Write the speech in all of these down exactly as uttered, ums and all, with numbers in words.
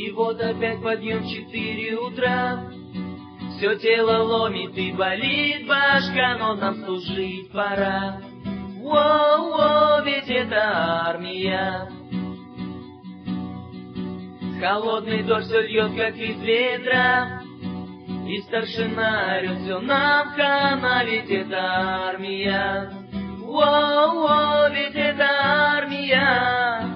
И вот опять подъем в четыре утра. Все тело ломит и болит башка, но нам служить пора. Воу-воу, ведь это армия. Холодный дождь все льет, как из ведра, и старшина орет: все нам хана, ведь это армия. Воу-воу, ведь это армия.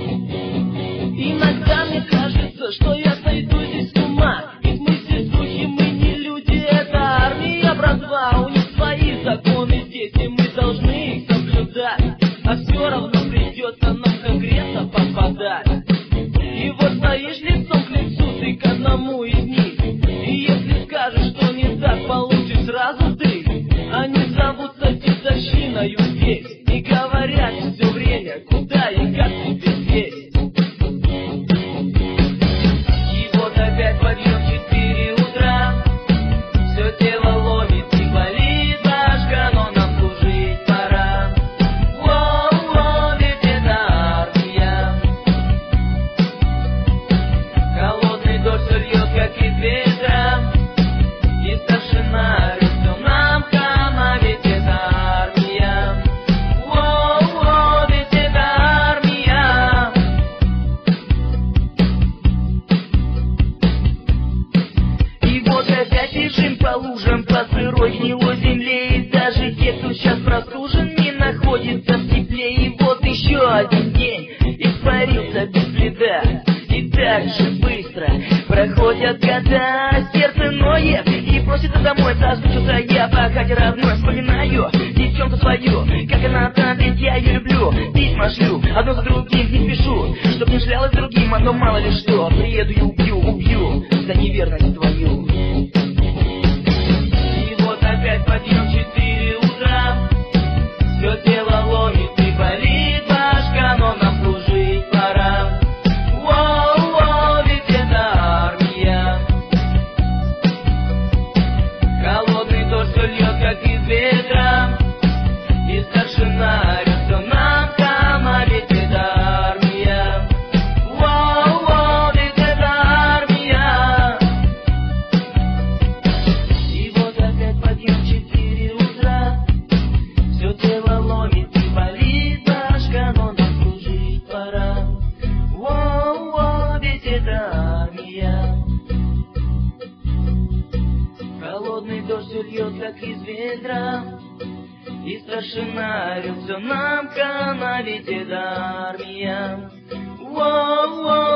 Иногда мне кажется, что я сойду здесь с ума. Ведь мы все духи, мы не люди, это армия, братва. У них свои законы здесь, и мы должны их соблюдать. А все равно придется нам конкретно попадать. И вот стоишь лицом к лицу ты к одному из них, и если скажешь, что не так, получишь сразу ты. Они зовутся дедовщиною здесь и говорят все время, куда и как тебе здесь. И вот опять подъем в четыре утра. Все тело ломит и болит башка, но нам служить пора. Воу-воу, ведь это армия. Холодный дождь все льет, как из ветра, и старшина орет: все нам хана, ведь это армия. Воу-воу, ведь это армия. И вот опять бежим по лужам, по сырой гнилой земле. И даже те, кто сейчас простужен, не находится в тепле. И вот еще один день испарился без следа. И так же быстро проходят года. Сердце ноет и просится домой. Соскучился я по хате родной. Вспоминаю девчонку свою, как она там, ведь я ее люблю. Письма шлю, одно за другим не спешу, чтоб не шлялась другим, а то мало ли что. Приеду и убью, убью за неверность твою. И вот опять подъем в четыре утра. Все тело ломит и болит башка, но нам служить пора. Воу-воу, ведь это армия. Холодный дождь все льет, как из ветра, и старшина орет: все нам хана, ведь это армия. Воу-воу, ведь это армия. И вот опять подъем в четыре утра. Все тело ломит и болит башка, но нам служить пора. Воу-воу, ведь это армия. Холодный дождь все льет, как из ведра, и старшина орет: все нам хана, ведь это армия. Воу-воу.